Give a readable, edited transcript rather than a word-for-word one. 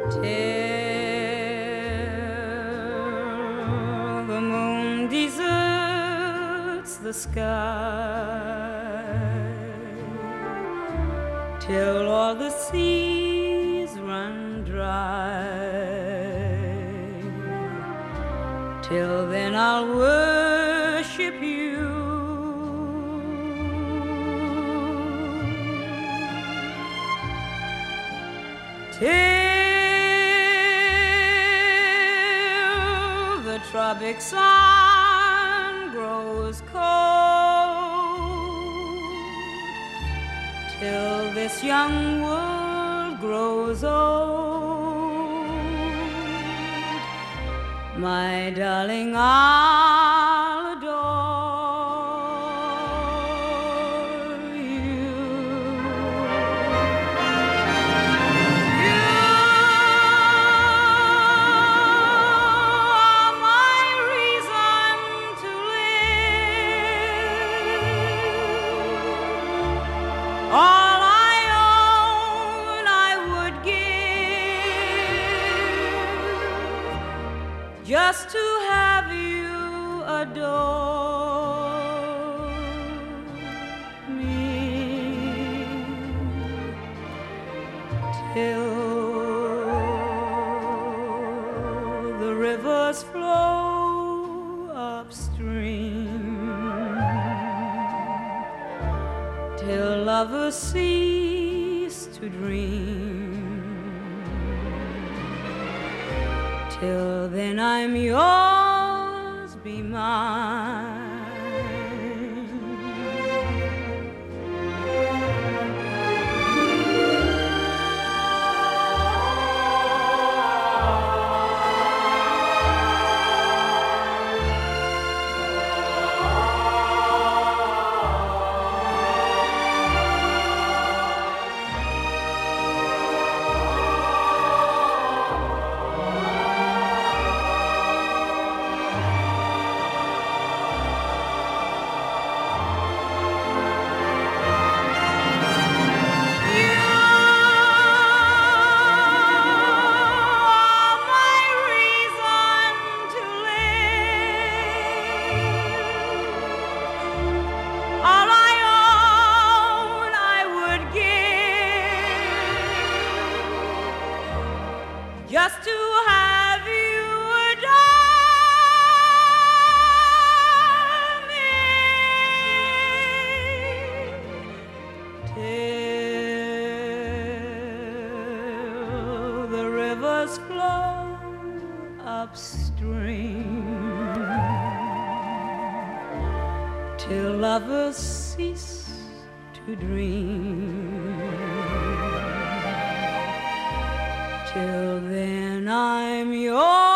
till the moon deserts the sky, till all the seas run dry. Till then I'll worship you. Till the tropic sun grows cold, till this young world grows old, my darling, I'll adore you. You are my reason to live. All I own I would give, just to have you adore me. Till the rivers flow upstream, till lovers cease to dream. Till then I'm yours, be mine. Just to have you adore me. Till the rivers flow upstream, till lovers cease to dream. Till then I'm yours.